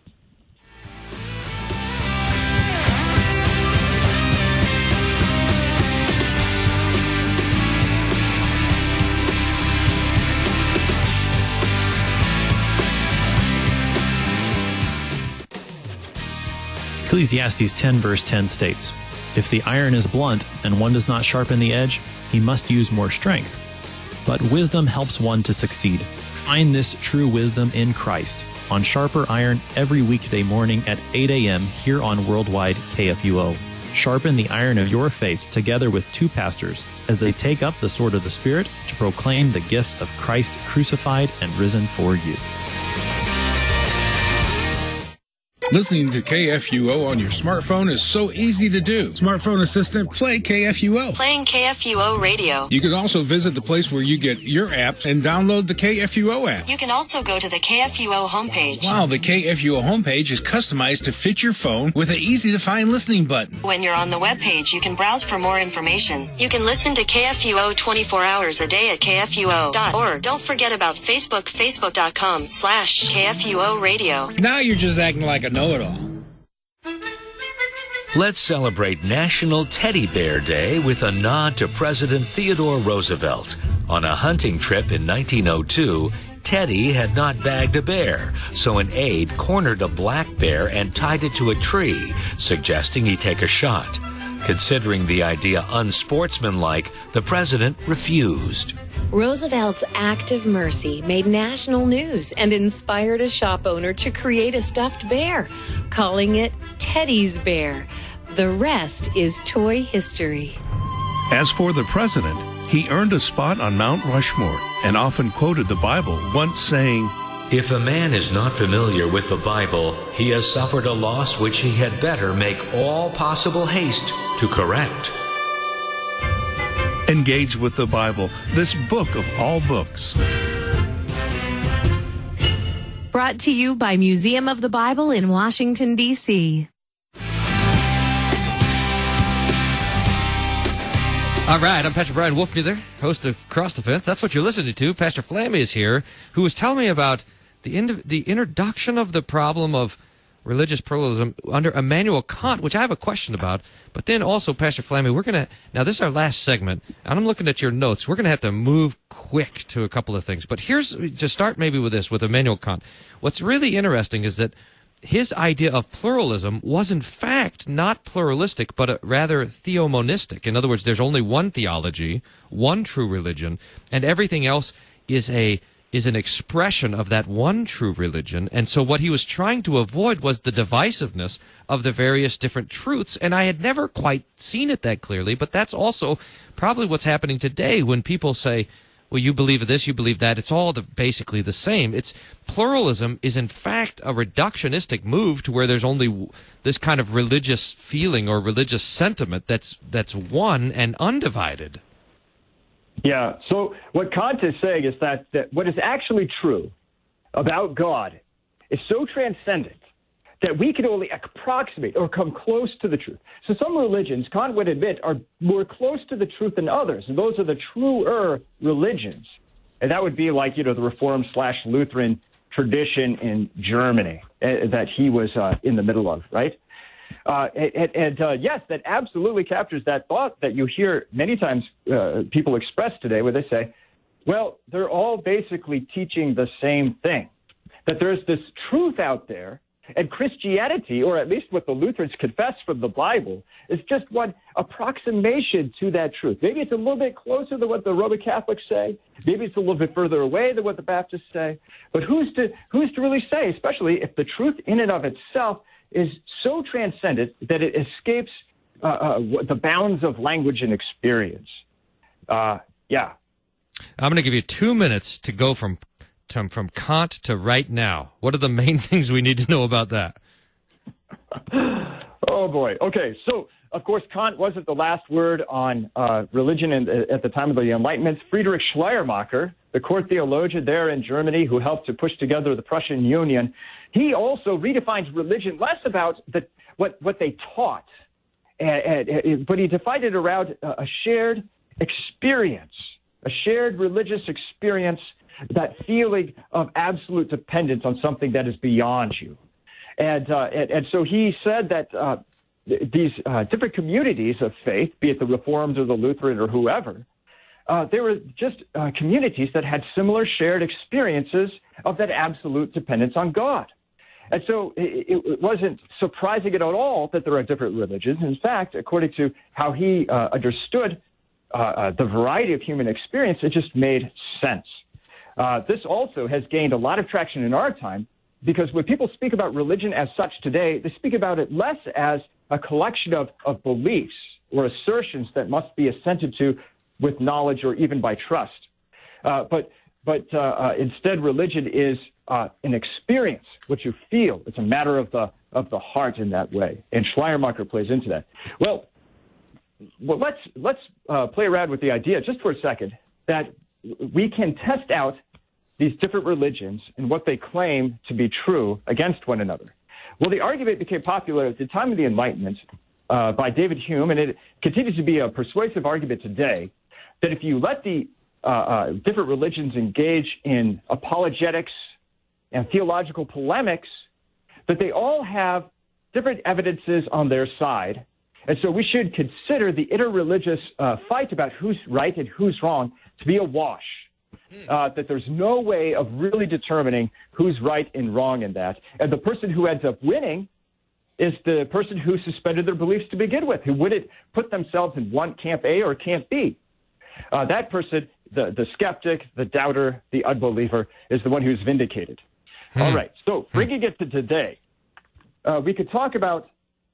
Ecclesiastes ten verse ten states, "If the iron is blunt and one does not sharpen the edge, he must use more strength. But wisdom helps one to succeed. Find this true wisdom in Christ on Sharper Iron every weekday morning at eight a.m. here on Worldwide K F U O. Sharpen the iron of your faith together with two pastors as they take up the sword of the Spirit to proclaim the gifts of Christ crucified and risen for you."
Listening to K F U O on your smartphone is so easy to do. Smartphone assistant, play K F U O.
Playing K F U O radio.
You can also visit the place where you get your apps and download the K F U O app.
You can also go to the K F U O homepage.
Wow, the K F U O homepage is customized to fit your phone with an easy-to-find listening button.
When you're on the webpage, you can browse for more information. You can listen to K F U O twenty-four hours a day at K F U O dot org. Don't forget about Facebook, facebook.com slash KFUO radio.
Now you're just acting like a know-it-all.
Let's celebrate National Teddy Bear Day with a nod to President Theodore Roosevelt. On a hunting trip in nineteen oh two, Teddy had not bagged a bear, so an aide cornered a black bear and tied it to a tree, suggesting he take a shot. Considering the idea unsportsmanlike, the president refused.
Roosevelt's act of mercy made national news and inspired a shop owner to create a stuffed bear, calling it Teddy's Bear. The rest is toy history.
As for the president, he earned a spot on Mount Rushmore and often quoted the Bible, once saying,
"If a man is not familiar with the Bible, he has suffered a loss which he had better make all possible haste to correct."
Engage with the Bible, this book of all books.
Brought to you by Museum of the Bible in Washington, D C
All right, I'm Pastor Brian Wolfmuller, host of Cross Defense. That's what you're listening to. Pastor Flamme is here, who was telling me about the ind- the introduction of the problem of religious pluralism under Immanuel Kant, which I have a question about. But then also, Pastor Flamme, we're going to, now this is our last segment, and I'm looking at your notes. We're going to have to move quick to a couple of things. But here's, to start maybe with this, with Immanuel Kant. What's really interesting is that his idea of pluralism was in fact not pluralistic, but rather theomonistic. In other words, there's only one theology, one true religion, and everything else is a is an expression of that one true religion. And so what he was trying to avoid was the divisiveness of the various different truths. And I had never quite seen it that clearly, but that's also probably what's happening today when people say, well, you believe this, you believe that. It's all the, basically the same. It's pluralism is in fact a reductionistic move to where there's only this kind of religious feeling or religious sentiment that's that's one and undivided.
Yeah, so what Kant is saying is that, that what is actually true about God is so transcendent that we can only approximate or come close to the truth. So some religions, Kant would admit, are more close to the truth than others, and those are the truer religions. And that would be like, you know, the Reformed slash Lutheran tradition in Germany uh, that he was uh, in the middle of, right? Uh, and and uh, yes, that absolutely captures that thought that you hear many times uh, people express today where they say, well, they're all basically teaching the same thing, that there's this truth out there, and Christianity, or at least what the Lutherans confess from the Bible, is just one approximation to that truth. Maybe it's a little bit closer than what the Roman Catholics say. Maybe it's a little bit further away than what the Baptists say. But who's to who's to really say, especially if the truth in and of itself is so transcendent that it escapes uh, uh, the bounds of language and experience? Uh, yeah.
I'm going to give you two minutes to go from to, from Kant to right now. What are the main things we need to know about that?
Oh, boy. Okay, so, of course, Kant wasn't the last word on uh, religion in, at the time of the Enlightenment. Friedrich Schleiermacher, the court theologian there in Germany who helped to push together the Prussian Union, he also redefines religion less about the, what, what they taught, and, and, but he defined it around a shared experience, a shared religious experience, that feeling of absolute dependence on something that is beyond you. And, uh, and, and so he said that uh, th- these uh, different communities of faith, be it the Reformed or the Lutheran or whoever, uh, they were just uh, communities that had similar shared experiences of that absolute dependence on God. And so it, it wasn't surprising at all that there are different religions. In fact, according to how he uh, understood uh, uh, the variety of human experience, it just made sense. Uh, this also has gained a lot of traction in our time because when people speak about religion as such today, they speak about it less as a collection of, of beliefs or assertions that must be assented to with knowledge or even by trust. Uh, but but uh, uh, instead, religion is uh, an experience, what you feel. It's a matter of the of the heart in that way. And Schleiermacher plays into that. Well, well let's let's uh, play around with the idea just for a second that we can test out these different religions and what they claim to be true against one another. Well, the argument became popular at the time of the Enlightenment uh, by David Hume, and it continues to be a persuasive argument today, that if you let the uh, uh, different religions engage in apologetics and theological polemics, that they all have different evidences on their side. And so we should consider the interreligious uh, fight about who's right and who's wrong to be a wash, uh, that there's no way of really determining who's right and wrong in that. And the person who ends up winning is the person who suspended their beliefs to begin with, who wouldn't put themselves in one camp A or camp B. Uh, that person, the, the skeptic, the doubter, the unbeliever, is the one who's vindicated. Hmm. All right, so bringing it to today, uh, we could talk about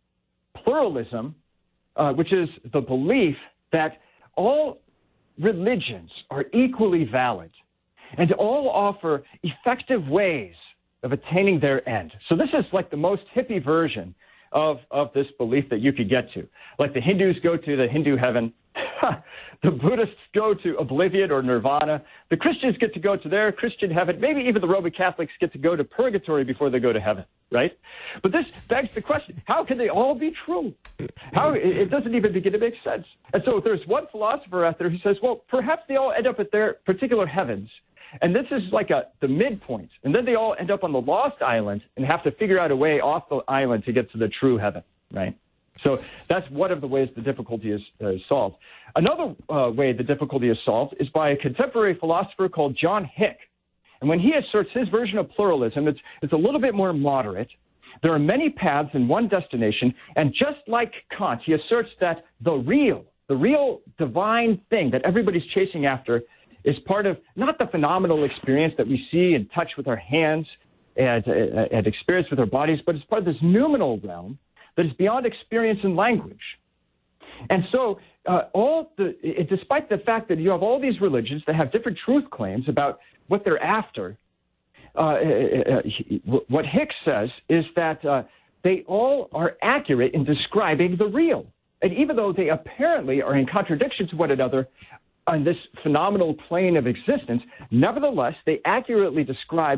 pluralism, uh, which is the belief that all religions are equally valid and all offer effective ways of attaining their end. So this is like the most hippie version of, of this belief that you could get to. Like the Hindus go to the Hindu heaven, the Buddhists go to oblivion or nirvana, the Christians get to go to their Christian heaven, maybe even the Roman Catholics get to go to purgatory before they go to heaven, right? But this begs the question, how can they all be true? How it doesn't even begin to make sense. And so there's one philosopher out there who says, well, perhaps they all end up at their particular heavens, and this is like a the midpoint, and then they all end up on the lost island and have to figure out a way off the island to get to the true heaven, right? So that's one of the ways the difficulty is uh, solved. Another uh, way the difficulty is solved is by a contemporary philosopher called John Hick. And when he asserts his version of pluralism, it's, it's a little bit more moderate. There are many paths and one destination, and just like Kant, he asserts that the real, the real divine thing that everybody's chasing after is part of not the phenomenal experience that we see and touch with our hands and, uh, and experience with our bodies, but it's part of this noumenal realm that is beyond experience and language. And so uh, all the, it, despite the fact that you have all these religions that have different truth claims about what they're after, uh, uh, he, what Hicks says is that uh, they all are accurate in describing the real. And even though they apparently are in contradiction to one another on this phenomenal plane of existence, nevertheless, they accurately describe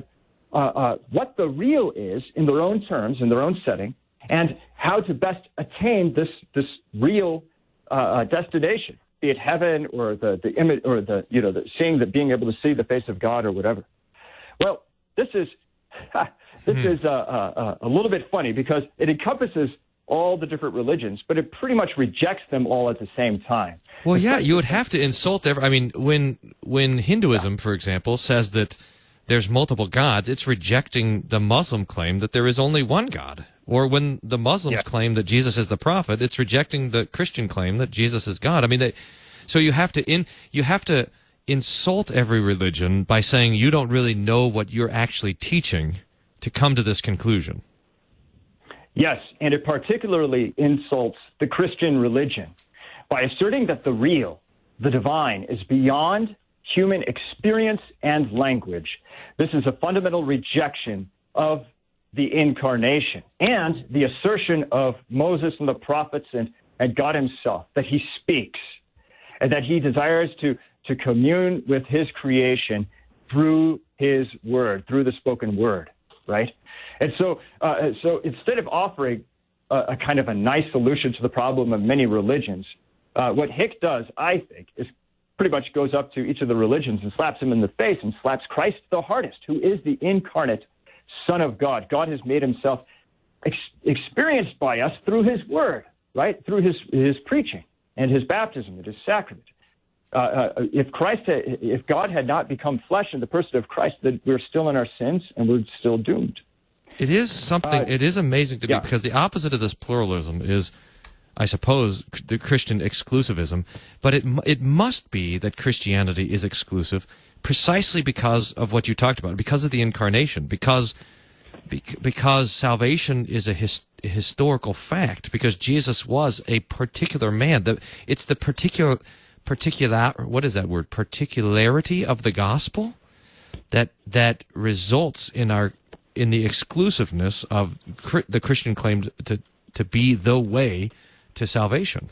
uh, uh, what the real is in their own terms, in their own setting, and how to best attain this this real uh, destination, be it heaven or the the image or the you know the seeing that being able to see the face of God or whatever. Well, this is this hmm. is uh, uh, a little bit funny because it encompasses all the different religions, but it pretty much rejects them all at the same time.
Well, yeah, you would have to insult every. I mean, when when Hinduism, for example, says that there's multiple gods, it's rejecting the Muslim claim that there is only one God. Or when the Muslims yeah. claim that Jesus is the prophet, it's rejecting the Christian claim that Jesus is God. I mean, they, so you have to in you have to insult every religion by saying you don't really know what you're actually teaching to come to this conclusion.
Yes, and it particularly insults the Christian religion by asserting that the real, the divine, is beyond human experience and language. This is a fundamental rejection of the incarnation and the assertion of Moses and the prophets and, and God himself, that he speaks and that he desires to, to commune with his creation through his word, through the spoken word, right? And so, uh, so instead of offering a, a kind of a nice solution to the problem of many religions, uh, what Hick does, I think, is pretty much goes up to each of the religions and slaps him in the face and slaps Christ the hardest, who is the incarnate Son of God. God has made himself ex- experienced by us through his word, right? Through his, his preaching and his baptism and his sacrament. Uh, uh, if Christ, had, if God had not become flesh in the person of Christ, then we're still in our sins and we're still doomed.
It is something, uh, it is amazing to me, yeah. because the opposite of this pluralism is, I suppose, the Christian exclusivism, but it it must be that Christianity is exclusive precisely because of what you talked about, because of the incarnation, because because salvation is a his, historical fact, because Jesus was a particular man. The, it's the particular, particular, what is that word, particularity of the gospel that that results in our in the exclusiveness of the Christian claim to to be the way to salvation.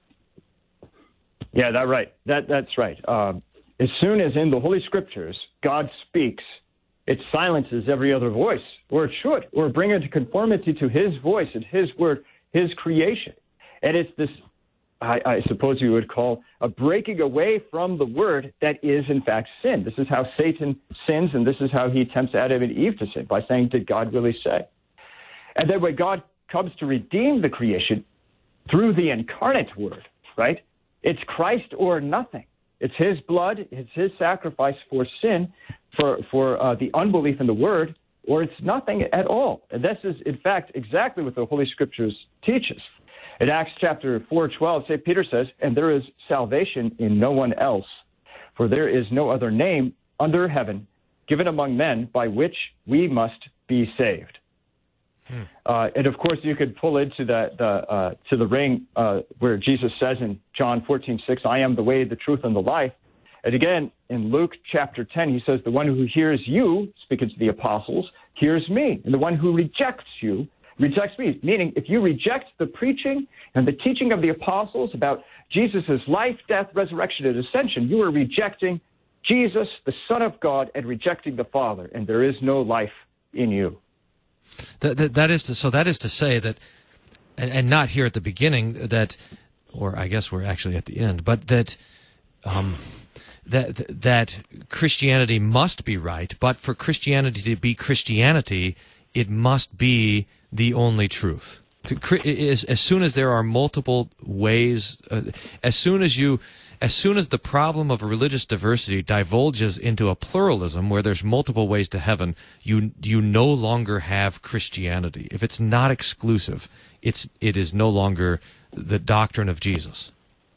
Yeah, that's right. That that's right. Um, as soon as in the Holy Scriptures God speaks, it silences every other voice, or it should, or bring into conformity to His voice and His word, His creation. And it's this, I, I suppose you would call, a breaking away from the word that is in fact sin. This is how Satan sins, and this is how he tempts Adam and Eve to sin, by saying, "Did God really say?" And then when God comes to redeem the creation through the incarnate word, right? It's Christ or nothing. It's his blood, it's his sacrifice for sin, for, for uh, the unbelief in the word, or it's nothing at all. And this is, in fact, exactly what the Holy Scriptures teaches. In Acts chapter four twelve, Saint Peter says, "And there is salvation in no one else, for there is no other name under heaven given among men by which we must be saved." Hmm. Uh, and of course, you could pull into the, the uh, to the ring uh, where Jesus says in John fourteen six, "I am the way, the truth, and the life." And again, in Luke chapter ten, he says, "The one who hears you," speaking to the apostles, "hears me. And the one who rejects you rejects me." Meaning, if you reject the preaching and the teaching of the apostles about Jesus' life, death, resurrection, and ascension, you are rejecting Jesus, the Son of God, and rejecting the Father. And there is no life in you.
That, that, that is to, so that is to say that, and, and not here at the beginning, that, or I guess we're actually at the end, but that um, that that Christianity must be right, but for Christianity to be Christianity, it must be the only truth. To, is, as soon as there are multiple ways, uh, as soon as you, as soon as the problem of religious diversity divulges into a pluralism where there's multiple ways to heaven, you you no longer have Christianity. If it's not exclusive, it's it is no longer the doctrine of Jesus.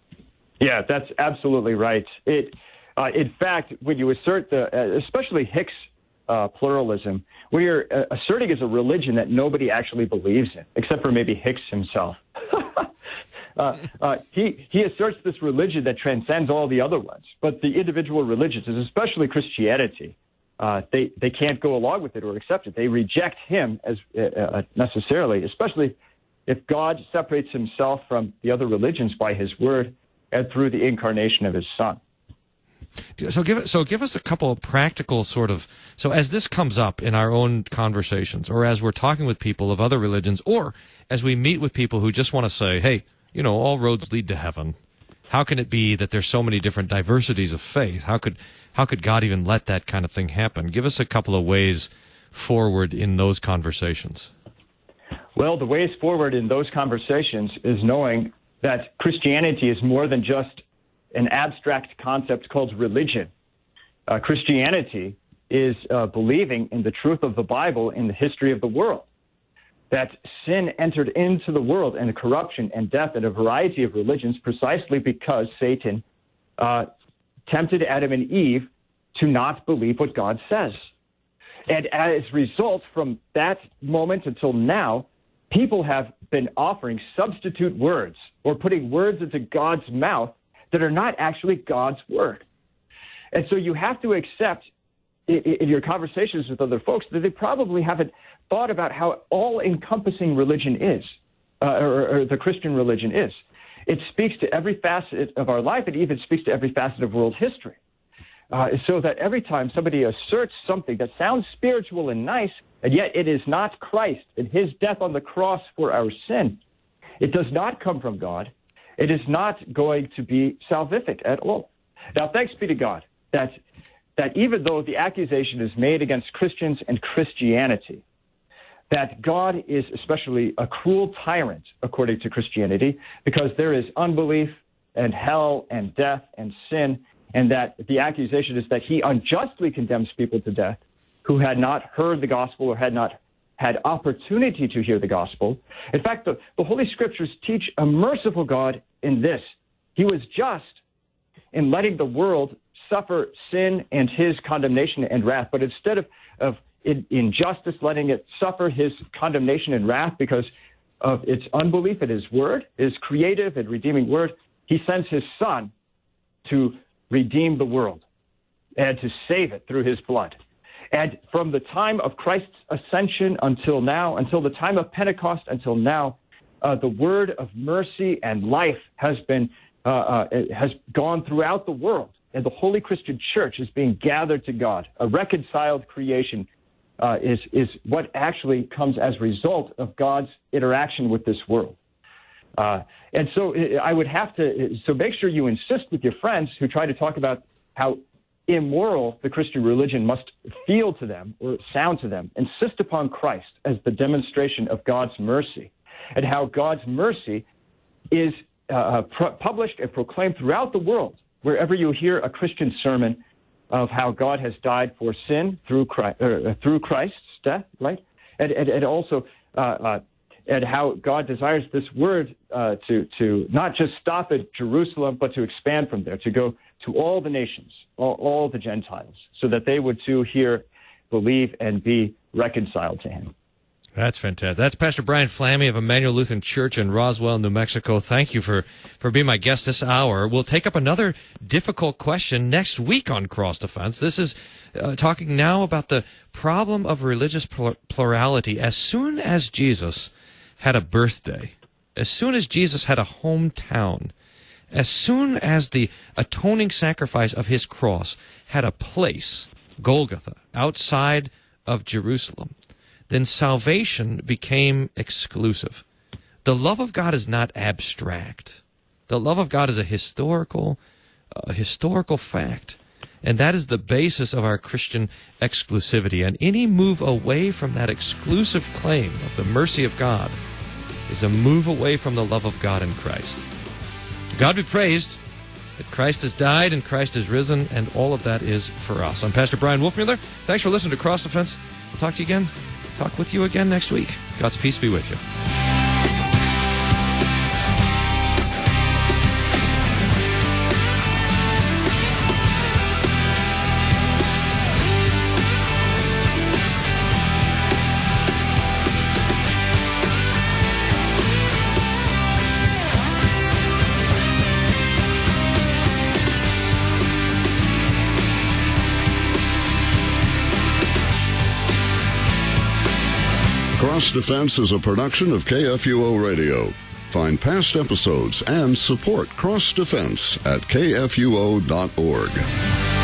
Yeah, that's absolutely right. It, uh, in fact, when you assert the, uh, especially Hick's uh, pluralism, what you're uh, asserting is a religion that nobody actually believes in, except for maybe Hicks himself. Uh, uh, he, he asserts this religion that transcends all the other ones, but the individual religions, especially Christianity, uh, they, they can't go along with it or accept it. They reject him as uh, uh, necessarily, especially if God separates himself from the other religions by his word and through the incarnation of his Son.
So give so give us a couple of practical sort of, so as this comes up in our own conversations, or as we're talking with people of other religions, or as we meet with people who just want to say, hey, you know, all roads lead to heaven. How can it be that there's so many different diversities of faith? How could how could God even let that kind of thing happen? Give us a couple of ways forward in those conversations.
Well, the ways forward in those conversations is knowing that Christianity is more than just an abstract concept called religion. Uh, Christianity is uh, believing in the truth of the Bible in the history of the world, that sin entered into the world and corruption and death and a variety of religions precisely because Satan uh, tempted Adam and Eve to not believe what God says. And as a result, from that moment until now, people have been offering substitute words or putting words into God's mouth that are not actually God's word. And so you have to accept in, in your conversations with other folks that they probably haven't thought about how all-encompassing religion is, uh, or, or the Christian religion is. It speaks to every facet of our life. It even speaks to every facet of world history. Uh, so that every time somebody asserts something that sounds spiritual and nice, and yet it is not Christ and his death on the cross for our sin, it does not come from God. It is not going to be salvific at all. Now, thanks be to God that that even though the accusation is made against Christians and Christianity, that God is especially a cruel tyrant, according to Christianity, because there is unbelief and hell and death and sin, and that the accusation is that he unjustly condemns people to death who had not heard the gospel or had not had opportunity to hear the gospel. In fact, the, the Holy Scriptures teach a merciful God in this. He was just in letting the world suffer sin and his condemnation and wrath, but instead of, of in, injustice, letting it suffer his condemnation and wrath because of its unbelief in his word, his creative and redeeming word, he sends his son to redeem the world and to save it through his blood. And from the time of Christ's ascension until now, until the time of Pentecost until now, uh, the word of mercy and life has been uh, uh, has gone throughout the world, and the Holy Christian Church is being gathered to God. A reconciled creation uh, is is what actually comes as a result of God's interaction with this world. Uh, and so I would have to, so make sure you insist with your friends who try to talk about how immoral the Christian religion must feel to them or sound to them. Insist upon Christ as the demonstration of God's mercy, and how God's mercy is uh, pro- published and proclaimed throughout the world, wherever you hear a Christian sermon of how God has died for sin through Christ, uh, through Christ's death, right? And, and, and also, uh, uh, and how God desires this word uh, to, to not just stop at Jerusalem, but to expand from there, to go to all the nations, all, all the Gentiles, so that they would too hear, believe, and be reconciled to him.
That's fantastic. That's Pastor Brian Flamme of Emmanuel Lutheran Church in Roswell, New Mexico. Thank you for, for being my guest this hour. We'll take up another difficult question next week on Cross Defense. This is uh, talking now about the problem of religious plur- plurality. As soon as Jesus had a birthday, as soon as Jesus had a hometown, as soon as the atoning sacrifice of his cross had a place, Golgotha, outside of Jerusalem, then salvation became exclusive. The love of God is not abstract. The love of God is a historical, a historical fact. And that is the basis of our Christian exclusivity. And any move away from that exclusive claim of the mercy of God is a move away from the love of God in Christ. God be praised that Christ has died and Christ has risen, and all of that is for us. I'm Pastor Brian Wolfmueller. Thanks for listening to Cross Defense. We'll talk to you again. Talk with you again next week. God's peace be with you.
Cross Defense is a production of K F U O Radio. Find past episodes and support Cross Defense at K F U O dot org.